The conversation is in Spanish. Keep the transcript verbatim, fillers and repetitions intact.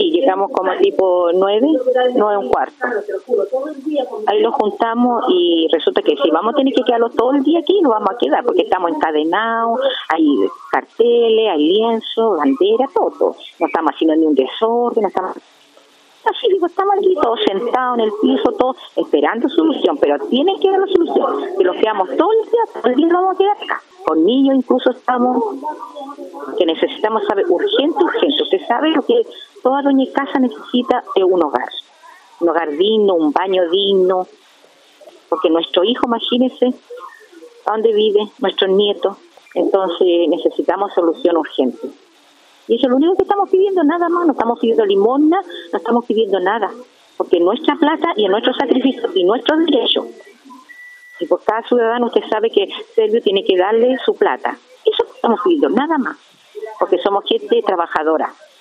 Sí, llegamos como tipo nueve, nueve un cuarto. Ahí lo juntamos y resulta que si vamos a tener que quedarlo todo el día aquí, nos vamos a quedar porque estamos encadenados, hay carteles, hay lienzo, bandera, todo. No estamos haciendo ni un desorden, no estamos... Así digo, estamos aquí todos sentados en el piso, todos esperando solución, pero tiene que haber la solución. Si nos quedamos todo el día, todo el día nos vamos a quedar acá. Con niños incluso estamos, que necesitamos saber urgente, urgente. Usted sabe lo que toda doña casa necesita es un hogar. Un hogar digno, un baño digno. Porque nuestro hijo, imagínese, a dónde vive, nuestros nietos. Entonces necesitamos solución urgente. Y eso es lo único que estamos pidiendo, nada más. No estamos pidiendo limosna, no estamos pidiendo nada. Porque nuestra plata y nuestro sacrificio y nuestros derechos. Y por cada ciudadano usted sabe que Servio tiene que darle su plata. Eso estamos pidiendo, nada más. Porque somos gente trabajadora.